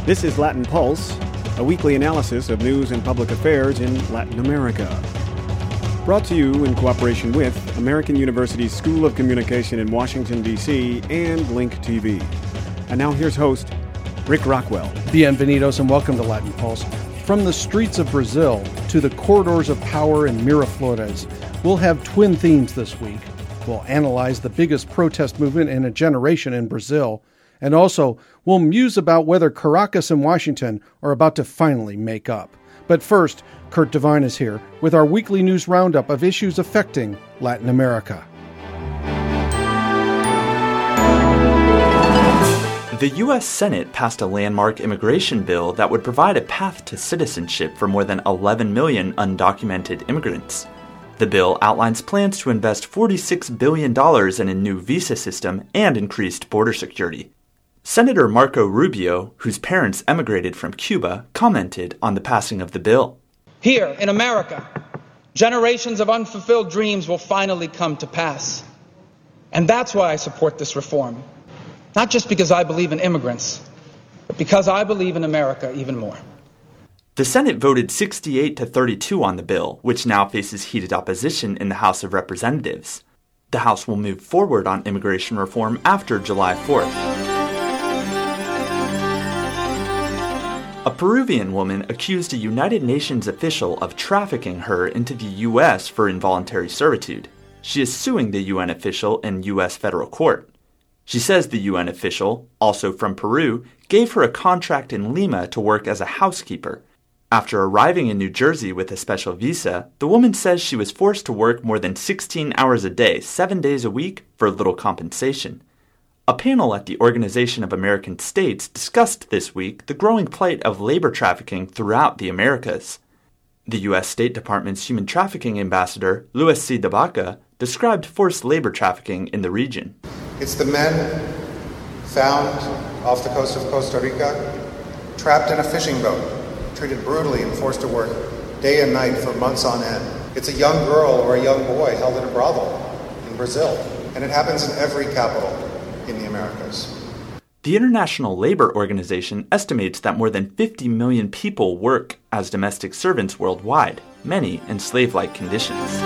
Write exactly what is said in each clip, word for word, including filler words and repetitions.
This is Latin Pulse, a weekly analysis of news and public affairs in Latin America. Brought to you in cooperation with American University's School of Communication in Washington, D C and Link T V. And now here's host, Rick Rockwell. Bienvenidos and welcome to Latin Pulse. From the streets of Brazil to the corridors of power in Miraflores, we'll have twin themes this week. We'll analyze the biggest protest movement in a generation in Brazil, and also we'll muse about whether Caracas and Washington are about to finally make up. But first, Kurt Devine is here with our weekly news roundup of issues affecting Latin America. The U S Senate passed a landmark immigration bill that would provide a path to citizenship for more than eleven million undocumented immigrants. The bill outlines plans to invest forty-six billion dollars in a new visa system and increased border security. Senator Marco Rubio, whose parents emigrated from Cuba, commented on the passing of the bill. Here in America, generations of unfulfilled dreams will finally come to pass. And that's why I support this reform. Not just because I believe in immigrants, but because I believe in America even more. The Senate voted sixty-eight to thirty-two on the bill, which now faces heated opposition in the House of Representatives. The House will move forward on immigration reform after July fourth. A Peruvian woman accused a United Nations official of trafficking her into the U S for involuntary servitude. She is suing the U N official in U S federal court. She says the U N official, also from Peru, gave her a contract in Lima to work as a housekeeper. After arriving in New Jersey with a special visa, the woman says she was forced to work more than sixteen hours a day, seven days a week, for little compensation. A panel at the Organization of American States discussed this week the growing plight of labor trafficking throughout the Americas. The U S State Department's human trafficking ambassador, Luis C. de Baca, described forced labor trafficking in the region. It's the men found off the coast of Costa Rica, trapped in a fishing boat, treated brutally and forced to work day and night for months on end. It's a young girl or a young boy held in a brothel in Brazil, and it happens in every capital in the Americas. The International Labor Organization estimates that more than fifty million people work as domestic servants worldwide, many in slave-like conditions.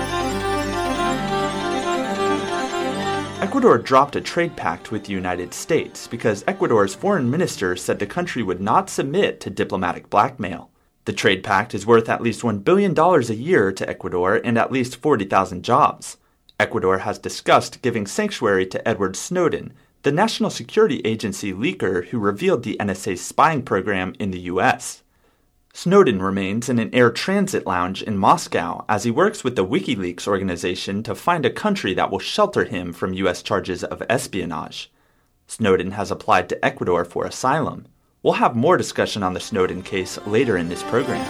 Ecuador dropped a trade pact with the United States because Ecuador's foreign minister said the country would not submit to diplomatic blackmail. The trade pact is worth at least one billion dollars a year to Ecuador and at least forty thousand jobs. Ecuador has discussed giving sanctuary to Edward Snowden, the National Security Agency leaker who revealed the N S A's spying program in the U S. Snowden remains in an air transit lounge in Moscow as he works with the WikiLeaks organization to find a country that will shelter him from U S charges of espionage. Snowden has applied to Ecuador for asylum. We'll have more discussion on the Snowden case later in this program.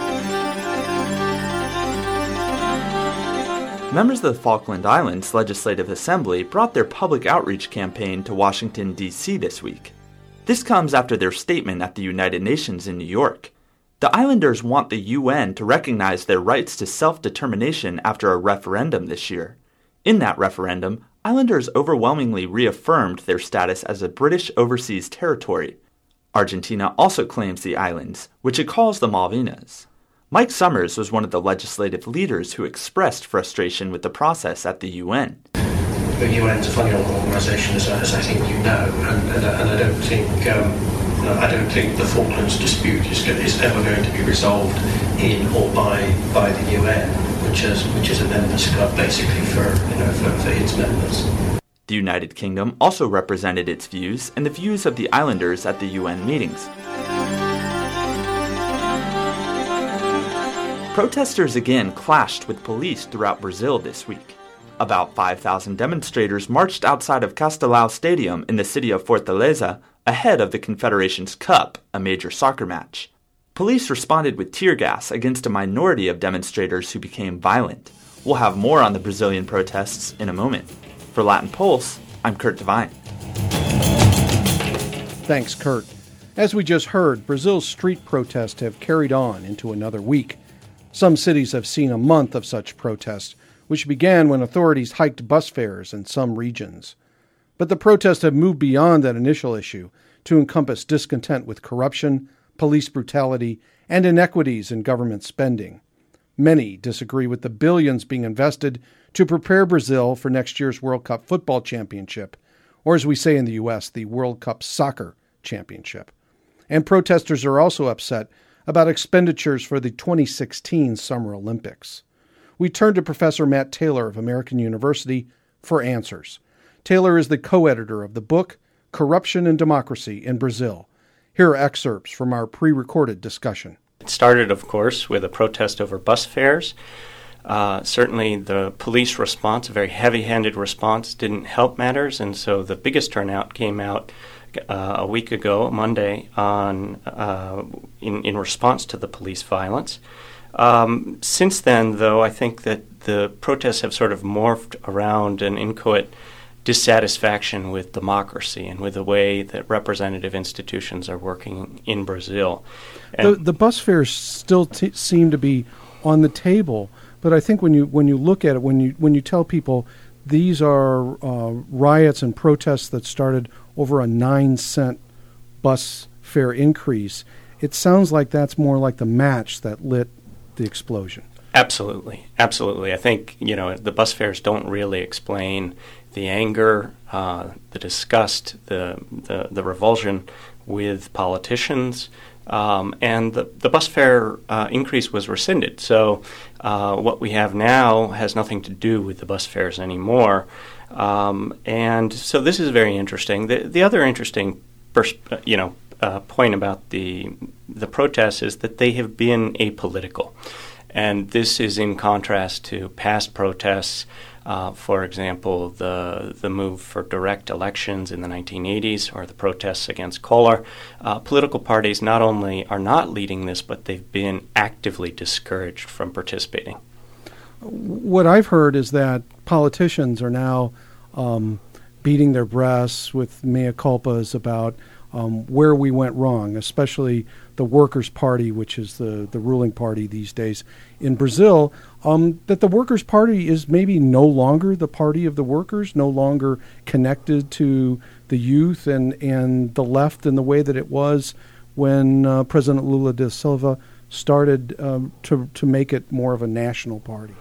Members of the Falkland Islands Legislative Assembly brought their public outreach campaign to Washington, D C this week. This comes after their statement at the United Nations in New York. The islanders want the U N to recognize their rights to self-determination after a referendum this year. In that referendum, islanders overwhelmingly reaffirmed their status as a British overseas territory. Argentina also claims the islands, which it calls the Malvinas. Mike Summers was one of the legislative leaders who expressed frustration with the process at the U N. The U N is a funny old organisation, as, as I think you know, and, and, and I don't think um, I don't think the Falklands dispute is, is ever going to be resolved in or by by the U N, which is which is a members club basically for you know for, for its members. The United Kingdom also represented its views and the views of the islanders at the U N meetings. Protesters again clashed with police throughout Brazil this week. About five thousand demonstrators marched outside of Castelao Stadium in the city of Fortaleza ahead of the Confederations Cup, a major soccer match. Police responded with tear gas against a minority of demonstrators who became violent. We'll have more on the Brazilian protests in a moment. For Latin Pulse, I'm Kurt Devine. Thanks, Kurt. As we just heard, Brazil's street protests have carried on into another week. Some cities have seen a month of such protests, which began when authorities hiked bus fares in some regions. But the protests have moved beyond that initial issue to encompass discontent with corruption, police brutality, and inequities in government spending. Many disagree with the billions being invested to prepare Brazil for next year's World Cup Football Championship, or as we say in the U S, the World Cup Soccer Championship. And protesters are also upset about expenditures for the twenty sixteen Summer Olympics. We turn to Professor Matt Taylor of American University for answers. Taylor is the co-editor of the book, Corruption and Democracy in Brazil. Here are excerpts from our pre-recorded discussion. It started, of course, with a protest over bus fares. Uh, certainly the police response, a very heavy-handed response, didn't help matters, and so the biggest turnout came out uh, a week ago, Monday, on uh, in, in response to the police violence. Um, since then, though, I think that the protests have sort of morphed around an inchoate dissatisfaction with democracy and with the way that representative institutions are working in Brazil. The, the bus fares still t- seem to be on the table, but I think when you when you look at it, when you when you tell people these are uh, riots and protests that started over a nine cent bus fare increase, it sounds like that's more like the match that lit the explosion. Absolutely, absolutely. I think you know the bus fares don't really explain the anger, uh, the disgust, the, the the revulsion with politicians, um, and the, the bus fare uh, increase was rescinded. So uh, what we have now has nothing to do with the bus fares anymore. Um, and so this is very interesting. The, the other interesting pers- you know, uh, point about the the protests is that they have been apolitical. And this is in contrast to past protests. Uh, for example, the the move for direct elections in the nineteen eighties or the protests against Collor. Uh, political parties not only are not leading this, but they've been actively discouraged from participating. What I've heard is that politicians are now um, beating their breasts with mea culpas about um, where we went wrong, especially the Workers' Party, which is the, the ruling party these days in Brazil, um, that the Workers' Party is maybe no longer the party of the workers, no longer connected to the youth and, and the left in the way that it was when uh, President Lula da Silva started um, to, to make it more of a national party.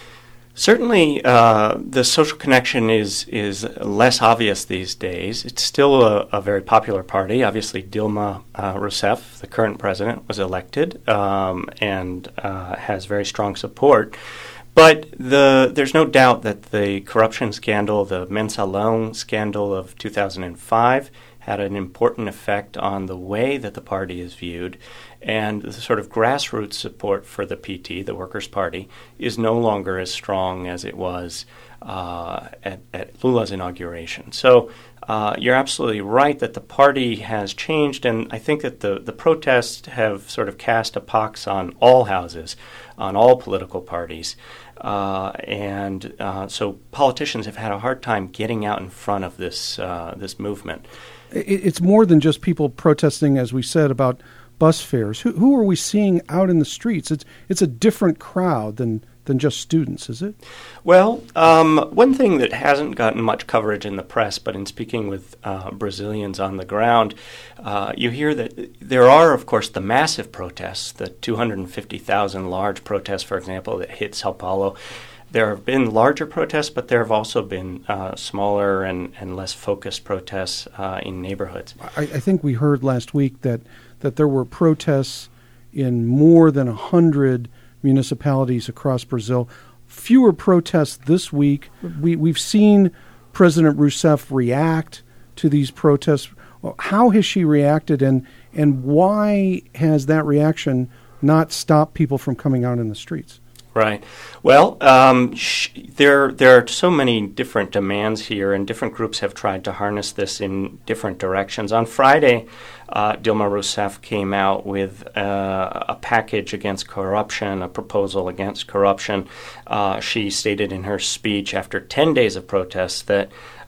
Certainly, uh, the social connection is is less obvious these days. It's still a, a very popular party. Obviously, Dilma uh, Rousseff, the current president, was elected um, and uh, has very strong support. But the there's no doubt that the corruption scandal, the Mensalão scandal of two thousand five, had an important effect on the way that the party is viewed. And the sort of grassroots support for the P T, the Workers' Party, is no longer as strong as it was uh, at, at Lula's inauguration. So uh, you're absolutely right that the party has changed, and I think that the, the protests have sort of cast a pox on all houses, on all political parties. Uh, and uh, so politicians have had a hard time getting out in front of this uh, this movement. It's more than just people protesting, as we said, about bus fares. Who, who are we seeing out in the streets? It's it's a different crowd than, than just students, is it? Well, um, one thing that hasn't gotten much coverage in the press, but in speaking with uh, Brazilians on the ground, uh, you hear that there are, of course, the massive protests, the two hundred fifty thousand large protests, for example, that hit Sao Paulo. There have been larger protests, but there have also been uh, smaller and, and less focused protests uh, in neighborhoods. I, I think we heard last week that, that there were protests in more than one hundred municipalities across Brazil. Fewer protests this week. We, we've seen President Rousseff react to these protests. How has she reacted, and, and why has that reaction not stopped people from coming out in the streets? Right. Well, um, sh- there there are so many different demands here, and different groups have tried to harness this in different directions. On Friday, uh, Dilma Rousseff came out with uh, a package against corruption, a proposal against corruption. Uh, she stated in her speech after ten days of protests that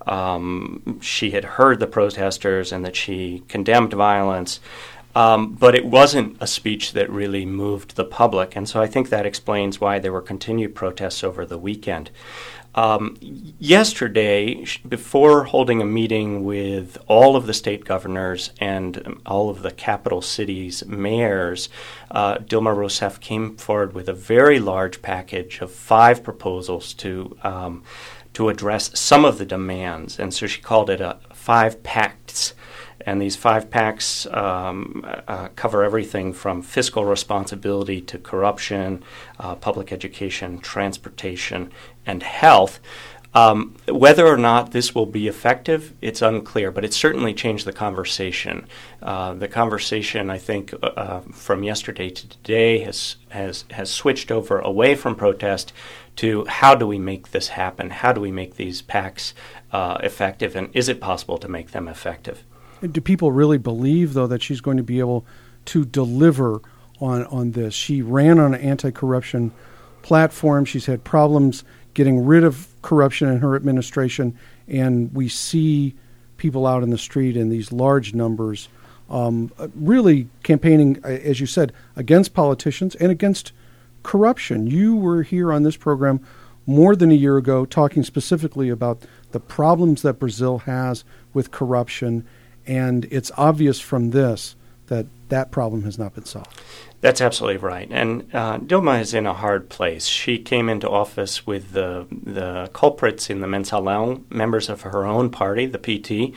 um, she had heard the protesters and that she condemned violence. Um, but it wasn't a speech that really moved the public, and so I think that explains why there were continued protests over the weekend. Um, yesterday, before holding a meeting with all of the state governors and all of the capital cities' mayors, uh, Dilma Rousseff came forward with a very large package of five proposals to um, to address some of the demands. And so she called it a five pacts. And these five pacts um, uh, cover everything from fiscal responsibility to corruption, uh, public education, transportation, and health. Um, whether or not this will be effective, it's unclear, but it certainly changed the conversation. Uh, the conversation, I think, uh, from yesterday to today has, has, has switched over away from protest to how do we make this happen? How do we make these pacts uh, effective? And is it possible to make them effective? Do people really believe, though, that she's going to be able to deliver on, on this? She ran on an anti-corruption platform. She's had problems getting rid of corruption in her administration, and we see people out in the street in these large numbers um, really campaigning, as you said, against politicians and against corruption. You were here on this program more than a year ago talking specifically about the problems that Brazil has with corruption, and it's obvious from this that that problem has not been solved. That's absolutely right. And uh, Dilma is in a hard place. She came into office with the the culprits in the Mensalão, members of her own party, the P T.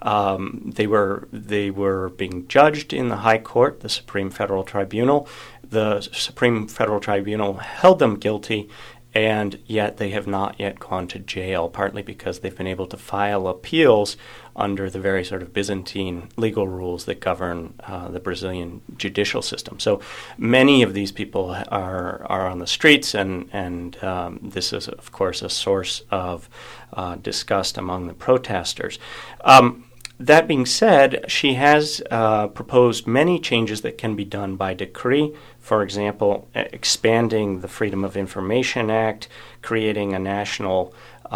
Um, they were they were being judged in the High Court, the Supreme Federal Tribunal. The Supreme Federal Tribunal held them guilty, and yet they have not yet gone to jail, partly because they've been able to file appeals under the very sort of Byzantine legal rules that govern uh, the Brazilian judicial system. So many of these people are are on the streets, and, and um, this is, of course, a source of uh, disgust among the protesters. Um, That being said, she has uh, proposed many changes that can be done by decree. For example, expanding the Freedom of Information Act, creating a national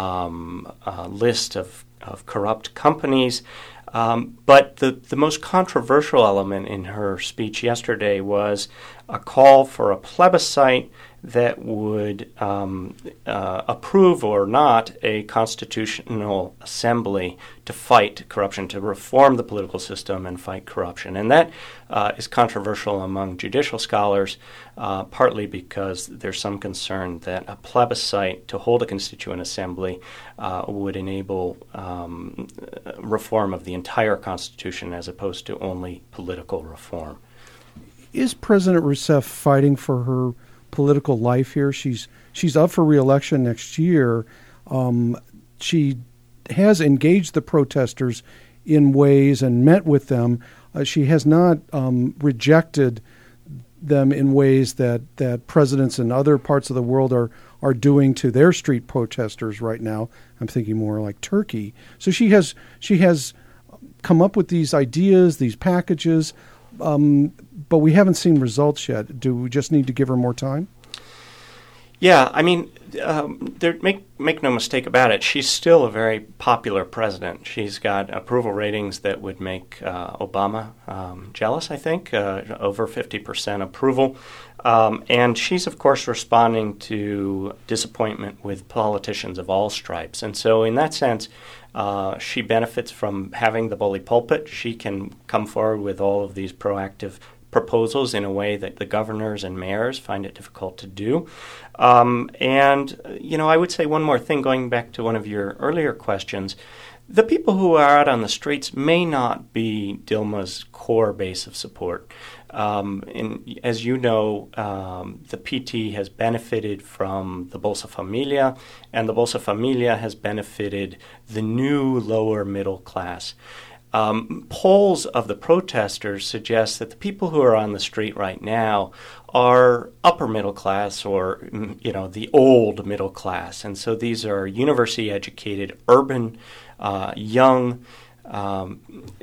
um, uh, list of, of corrupt companies. Um, but the, the most controversial element in her speech yesterday was a call for a plebiscite that would um, uh, approve or not a constitutional assembly to fight corruption, to reform the political system and fight corruption. And that uh, is controversial among judicial scholars, uh, partly because there's some concern that a plebiscite to hold a constituent assembly uh, would enable um, reform of the entire Constitution as opposed to only political reform. Is President Rousseff fighting for her political life here? She's she's up for re-election next year. Um, she has engaged the protesters in ways and met with them. Uh, she has not um, rejected them in ways that, that presidents in other parts of the world are, are doing to their street protesters right now. I'm thinking more like Turkey. So she has she has come up with these ideas, these packages, um, but we haven't seen results yet. Do we just need to give her more time? Yeah, I mean, um, there, make make no mistake about it. She's still a very popular president. She's got approval ratings that would make uh, Obama um, jealous, I think, uh, over fifty percent approval. Um, and she's, of course, responding to disappointment with politicians of all stripes. And so in that sense, uh, she benefits from having the bully pulpit. She can come forward with all of these proactive proposals in a way that the governors and mayors find it difficult to do. Um, and, you know, I would say one more thing, going back to one of your earlier questions. The people who are out on the streets may not be Dilma's core base of support. Um, and as you know, um, the P T has benefited from the Bolsa Familia, and the Bolsa Familia has benefited the new lower middle class. Um, polls of the protesters suggest that the people who are on the street right now are upper middle class, or, you know, the old middle class. And so these are university-educated, urban, uh, young. Um,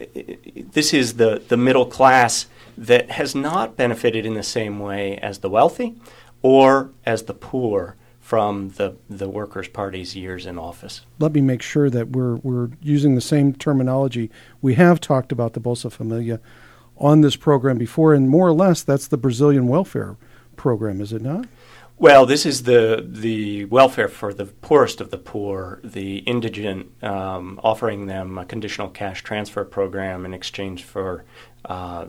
this is the, the middle class that has not benefited in the same way as the wealthy or as the poor from the, the Workers' Party's years in office. Let me make sure that we're we're using the same terminology. We have talked about the Bolsa Familia on this program before, and more or less that's the Brazilian welfare program, is it not? Well, this is the the welfare for the poorest of the poor, the indigent, um, offering them a conditional cash transfer program in exchange for uh,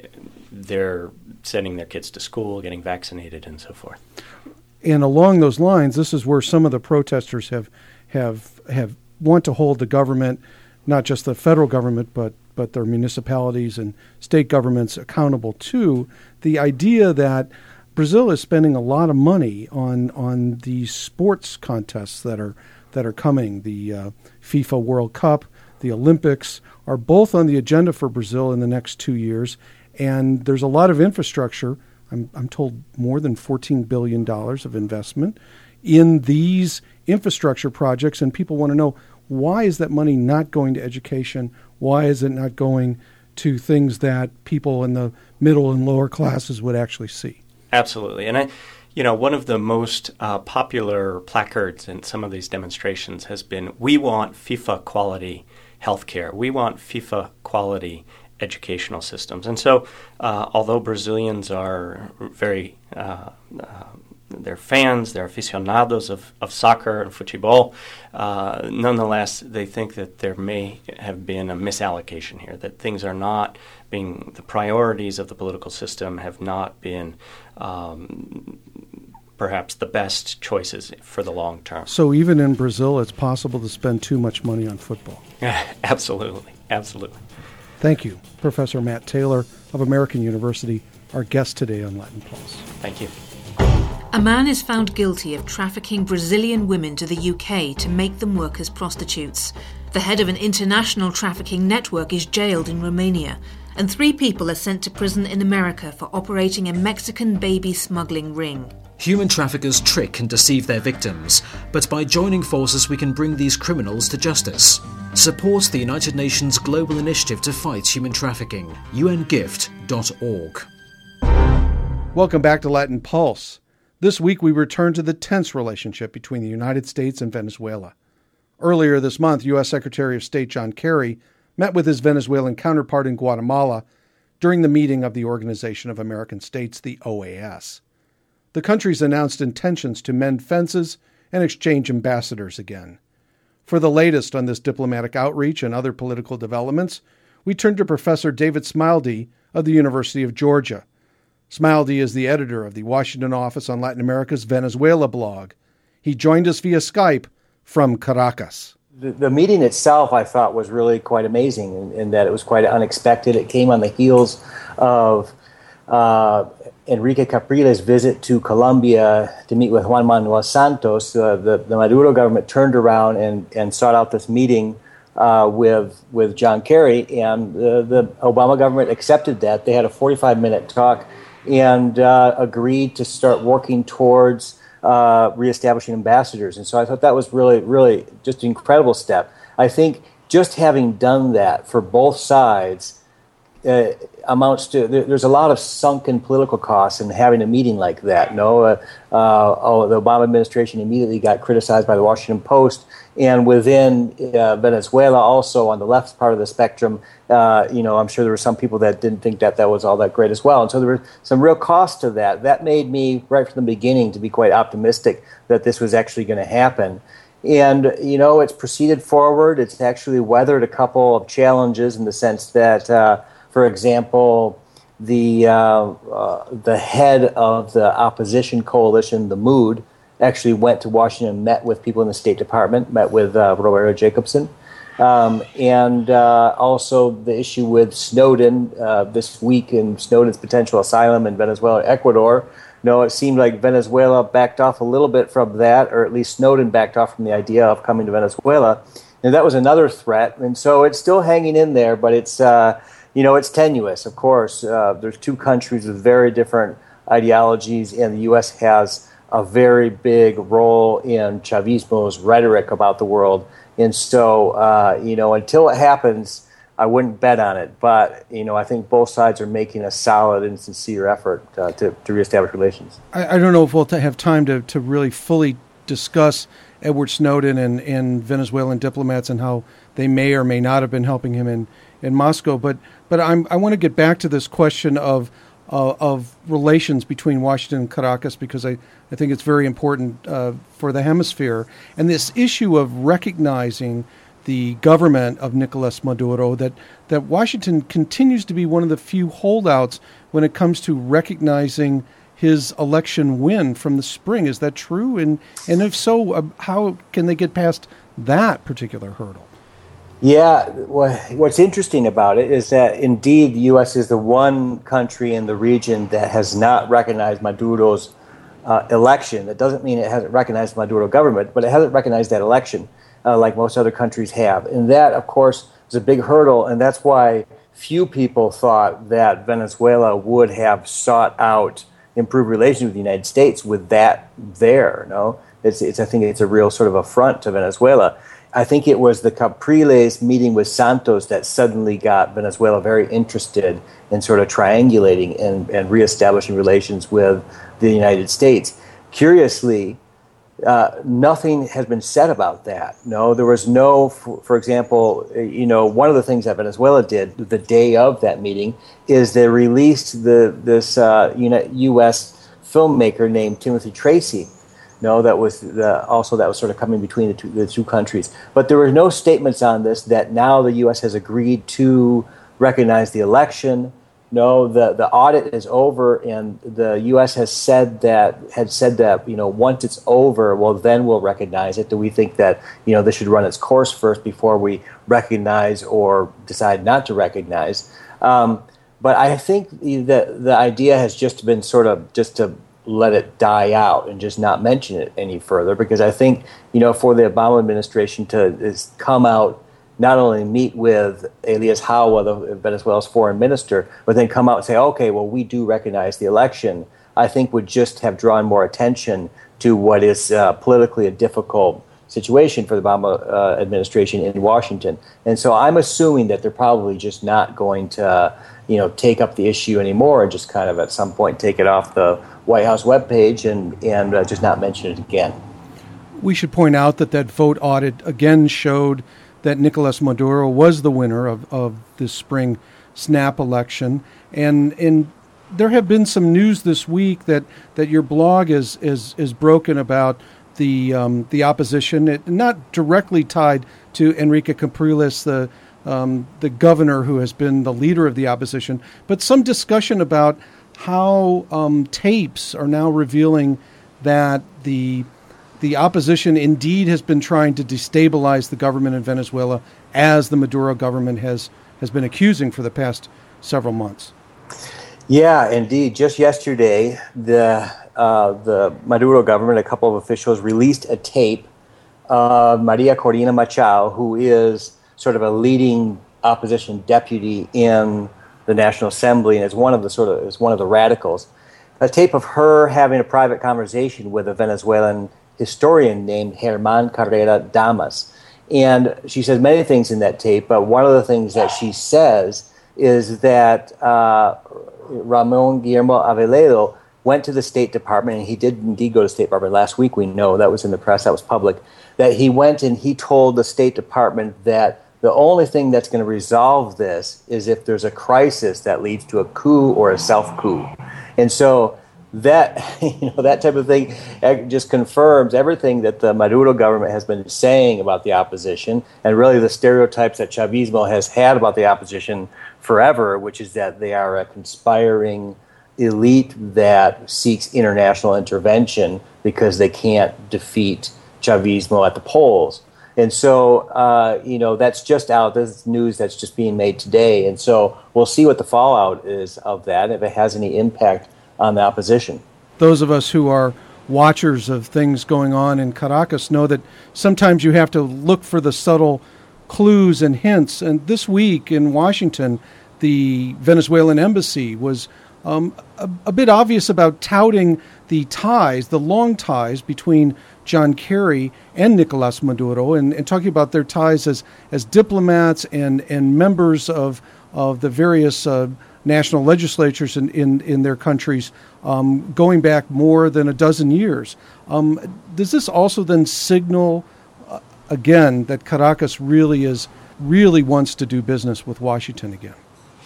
their sending their kids to school, getting vaccinated, and so forth. And along those lines, this is where some of the protesters have have have want to hold the government, not just the federal government, but but their municipalities and state governments accountable to the idea that Brazil is spending a lot of money on on these sports contests that are that are coming. The uh, FIFA World Cup, the Olympics are both on the agenda for Brazil in the next two years, and there's a lot of infrastructure. I'm I'm told more than fourteen billion dollars of investment in these infrastructure projects, and people want to know, why is that money not going to education? Why is it not going to things that people in the middle and lower classes would actually see? Absolutely. And, I, you know, one of the most uh, popular placards in some of these demonstrations has been, we want FIFA quality healthcare. We want FIFA quality educational systems. And so, uh, although Brazilians are very, uh, uh, they're fans, they're aficionados of, of soccer and futebol, uh, nonetheless, they think that there may have been a misallocation here, that things are not being, the priorities of the political system have not been um, perhaps the best choices for the long term. So even in Brazil, it's possible to spend too much money on football. Absolutely, absolutely. Thank you, Professor Matt Taylor of American University, our guest today on Latin Pulse. Thank you. A man is found guilty of trafficking Brazilian women to the U K to make them work as prostitutes. The head of an international trafficking network is jailed in Romania, and three people are sent to prison in America for operating a Mexican baby smuggling ring. Human traffickers trick and deceive their victims, but by joining forces we can bring these criminals to justice. Support the United Nations Global Initiative to Fight Human Trafficking, u n gift dot org. Welcome back to Latin Pulse. This week we return to the tense relationship between the United States and Venezuela. Earlier this month, U S Secretary of State John Kerry met with his Venezuelan counterpart in Guatemala during the meeting of the Organization of American States, the O A S. The countries announced intentions to mend fences and exchange ambassadors again. For the latest on this diplomatic outreach and other political developments, we turn to Professor David Smilde of the University of Georgia. Smilde is the editor of the Washington office on Latin America's Venezuela blog. He joined us via Skype from Caracas. The, the meeting itself, I thought, was really quite amazing in, in that it was quite unexpected. It came on the heels of uh, Enrique Capriles' visit to Colombia to meet with Juan Manuel Santos. Uh, the, the Maduro government turned around and, and sought out this meeting uh, with with John Kerry, and the, the Obama government accepted that. They had a forty-five minute talk and uh, agreed to start working towards uh, reestablishing ambassadors. And so I thought that was really, really just an incredible step. I think just having done that for both sides uh, amounts to, there, there's a lot of sunken political costs in having a meeting like that. No, uh, uh, oh, the Obama administration immediately got criticized by the Washington Post, and within uh, Venezuela, also on the left part of the spectrum, uh, you know, I'm sure there were some people that didn't think that that was all that great as well. And so there was some real cost to that. That made me, right from the beginning, to be quite optimistic that this was actually going to happen. And, you know, it's proceeded forward. It's actually weathered a couple of challenges in the sense that, uh, for example, the, uh, uh, the head of the opposition coalition, the Mood, actually went to Washington and met with people in the State Department, met with uh, Roberto Jacobson. Um, and uh, also the issue with Snowden uh, this week and Snowden's potential asylum in Venezuela, Ecuador. No, it seemed like Venezuela backed off a little bit from that, or at least Snowden backed off from the idea of coming to Venezuela. And that was another threat. And so it's still hanging in there, but it's, uh, you know, it's tenuous, of course. Uh, there's two countries with very different ideologies, and the U S has a very big role in Chavismo's rhetoric about the world. And so, uh, you know, until it happens, I wouldn't bet on it. But, you know, I think both sides are making a solid and sincere effort uh, to, to reestablish relations. I, I don't know if we'll have time to, to really fully discuss Edward Snowden and, and Venezuelan diplomats and how they may or may not have been helping him in, in Moscow. But but I'm, I want to get back to this question of uh, of relations between Washington and Caracas, because I, I think it's very important uh, for the hemisphere. And this issue of recognizing the government of Nicolas Maduro, that, that Washington continues to be one of the few holdouts when it comes to recognizing his election win from the spring. Is that true? And, and if so, uh, how can they get past that particular hurdle? Yeah, well, what's interesting about it is that indeed the U S is the one country in the region that has not recognized Maduro's uh, election. That doesn't mean it hasn't recognized Maduro government, but it hasn't recognized that election uh, like most other countries have. And that, of course, is a big hurdle, and that's why few people thought that Venezuela would have sought out improved relations with the United States with that there. No, it's, it's I think it's a real sort of affront to Venezuela. I think it was the Capriles meeting with Santos that suddenly got Venezuela very interested in sort of triangulating and, and reestablishing relations with the United States. Curiously, uh, nothing has been said about that. No, there was no, for, for example, you know, one of the things that Venezuela did the day of that meeting is they released the this uh, U S filmmaker named Timothy Tracy. No, that was the, also that was sort of coming between the two, the two countries. But there were no statements on this that now the U S has agreed to recognize the election. No, the, the audit is over, and the U S has said that had said that you know once it's over, well then we'll recognize it. Do we think that you know this should run its course first before we recognize or decide not to recognize? Um, but I think the the idea has just been sort of just to let it die out and just not mention it any further, because I think, you know, for the Obama administration to is come out, not only meet with Elias Hawa, the Venezuela's foreign minister, but then come out and say, okay, well, we do recognize the election, I think would just have drawn more attention to what is uh, politically a difficult situation for the Obama uh, administration in Washington. And so I'm assuming that they're probably just not going to, uh, you know, take up the issue anymore and just kind of at some point take it off the White House webpage and, and uh, just not mention it again. We should point out that that vote audit again showed that Nicolas Maduro was the winner of, of this spring snap election. And and there have been some news this week that, that your blog is is is broken about the um, the opposition, it, not directly tied to Enrique Capriles, the um, the governor who has been the leader of the opposition, but some discussion about how um, tapes are now revealing that the the opposition indeed has been trying to destabilize the government in Venezuela, as the Maduro government has, has been accusing for the past several months. Yeah, indeed. Just yesterday, the uh, the Maduro government, a couple of officials, released a tape of Maria Corina Machado, who is sort of a leading opposition deputy in the National Assembly, and is one of the sort of is one of the radicals. A tape of her having a private conversation with a Venezuelan historian named Germán Carrera Damas, and she says many things in that tape. But one of the things that she says is that uh, Ramon Guillermo Aveledo went to the State Department, and he did indeed go to the State Department last week. We know that was in the press, that was public. That he went and he told the State Department that the only thing that's going to resolve this is if there's a crisis that leads to a coup or a self-coup. And so that, you know, that type of thing just confirms everything that the Maduro government has been saying about the opposition, and really the stereotypes that Chavismo has had about the opposition forever, which is that they are a conspiring elite that seeks international intervention because they can't defeat Chavismo at the polls. And so, uh, you know, that's just out. This is news that's just being made today. And so we'll see what the fallout is of that, if it has any impact on the opposition. Those of us who are watchers of things going on in Caracas know that sometimes you have to look for the subtle clues and hints. And this week in Washington, the Venezuelan embassy was um, a, a bit obvious about touting the ties, the long ties between John Kerry and Nicolas Maduro, and, and talking about their ties as, as diplomats and, and members of of the various uh, national legislatures in, in, in their countries, um, going back more than a dozen years. Um, does this also then signal, uh, again, that Caracas really is really wants to do business with Washington again?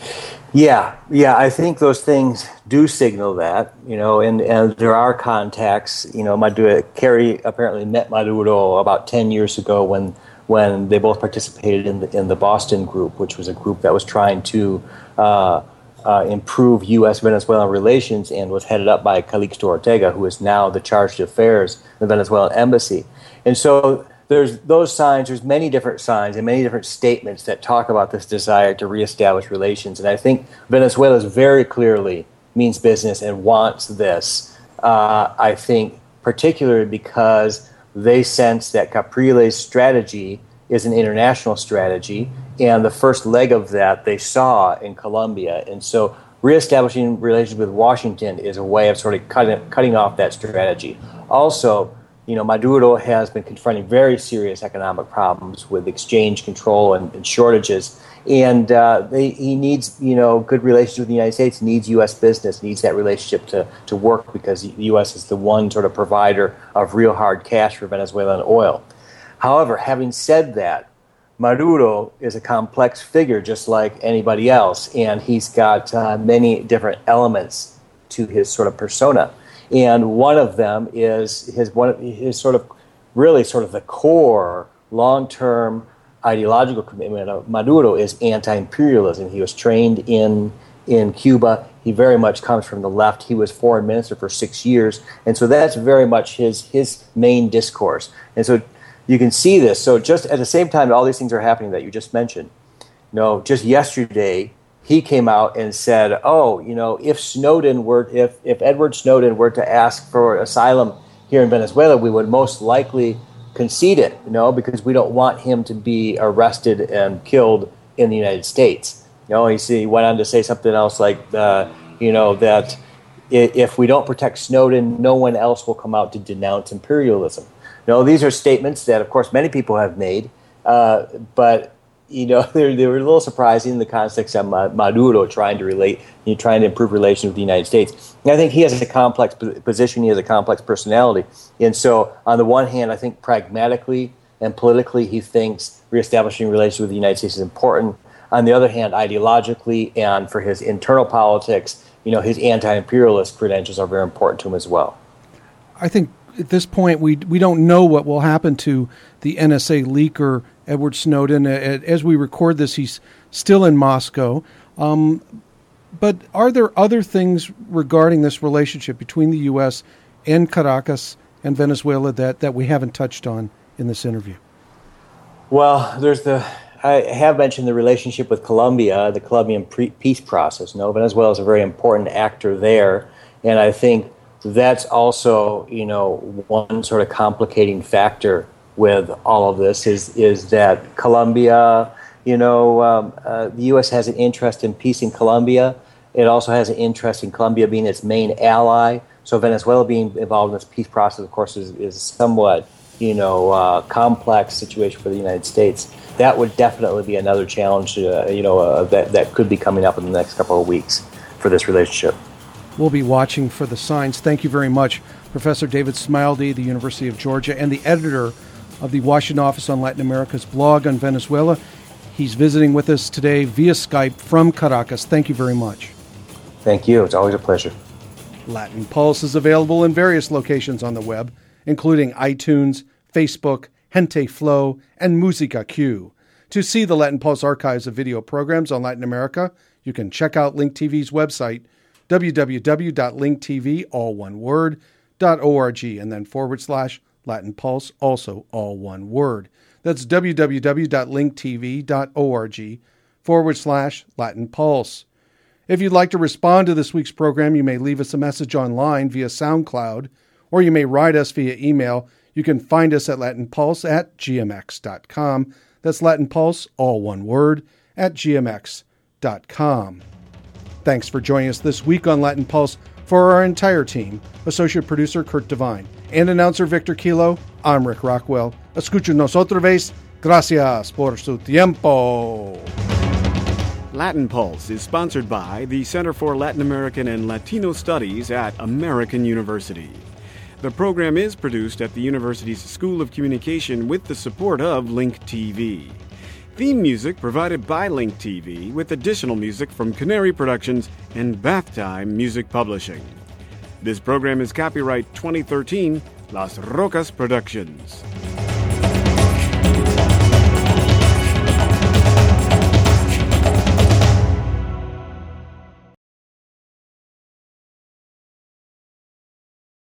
Yeah, yeah, I think those things do signal that, you know, and, and there are contacts. You know, Maduro, Kerry apparently met Maduro about ten years ago when when they both participated in the in the Boston Group, which was a group that was trying to uh, uh, improve U S Venezuelan relations and was headed up by Calixto Ortega, who is now the chargé d'affaires in the Venezuelan embassy. And so there's those signs, there's many different signs and many different statements that talk about this desire to reestablish relations. And I think Venezuela very clearly means business and wants this. Uh, I think particularly because they sense that Capriles' strategy is an international strategy, and the first leg of that they saw in Colombia. And so reestablishing relations with Washington is a way of sort of cutting, cutting off that strategy. Also, you know, Maduro has been confronting very serious economic problems with exchange control and, and shortages, and uh, they, he needs, you know, good relations with the United States, needs U S business, needs that relationship to, to work because the U S is the one sort of provider of real hard cash for Venezuelan oil. However, having said that, Maduro is a complex figure just like anybody else, and he's got uh, many different elements to his sort of persona. And one of them is his one of his sort of really sort of the core long-term ideological commitment of Maduro is anti-imperialism. He was trained in in Cuba. He very much comes from the left. He was foreign minister for six years, and so that's very much his his main discourse. And so you can see this. So just at the same time, all these things are happening that you just mentioned. You know, just yesterday, he came out and said, oh, you know, if Snowden were, if, if Edward Snowden were to ask for asylum here in Venezuela, we would most likely concede it, you know, because we don't want him to be arrested and killed in the United States. You know, he, he went on to say something else like, uh, you know, that if we don't protect Snowden, no one else will come out to denounce imperialism. You know, these are statements that, of course, many people have made, uh, but you know, they, they were a little surprising in the context of Maduro trying to relate, you know, trying to improve relations with the United States. And I think he has a complex position, he has a complex personality. And so, on the one hand, I think pragmatically and politically, he thinks reestablishing relations with the United States is important. On the other hand, ideologically and for his internal politics, you know, his anti-imperialist credentials are very important to him as well. I think at this point, we we don't know what will happen to the N S A leaker Edward Snowden. As we record this, he's still in Moscow. Um, but are there other things regarding this relationship between the U S and Caracas and Venezuela that, that we haven't touched on in this interview? Well, there's the I have mentioned the relationship with Colombia, the Colombian pre- peace process. No, Venezuela is a very important actor there, and I think that's also, you know, one sort of complicating factor with all of this is is that Colombia, you know, um, uh, the U S has an interest in peace in Colombia. It also has an interest in Colombia being its main ally. So Venezuela being involved in this peace process, of course, is, is somewhat, you know, uh, complex situation for the United States. That would definitely be another challenge, uh, you know, uh, that, that could be coming up in the next couple of weeks for this relationship. We'll be watching for the signs. Thank you very much, Professor David Smilde, the University of Georgia, and the editor of the Washington office on Latin America's blog on Venezuela. He's visiting with us today via Skype from Caracas. Thank you very much. Thank you. It's always a pleasure. Latin Pulse is available in various locations on the web, including iTunes, Facebook, Gente Flow, and Musica Q. To see the Latin Pulse archives of video programs on Latin America, you can check out Link T V's website, w w w dot link t v, all one word, dot org, and then forward slash Latin Pulse, also all one word. That's w w w dot link t v dot org forward slash Latin Pulse. If you'd like to respond to this week's program, you may leave us a message online via SoundCloud, or you may write us via email. You can find us at Latin Pulse at g m x dot com. That's Latin Pulse, all one word, at g m x dot com. Thanks for joining us this week on Latin Pulse. For our entire team, associate producer Kurt Devine and announcer Victor Kilo, I'm Rick Rockwell. Escúchenos otra vez. Gracias por su tiempo. Latin Pulse is sponsored by the Center for Latin American and Latino Studies at American University. The program is produced at the university's School of Communication with the support of Link T V. Theme music provided by Link T V, with additional music from Canary Productions and Bath Time Music Publishing. This program is copyright twenty thirteen, Las Rocas Productions.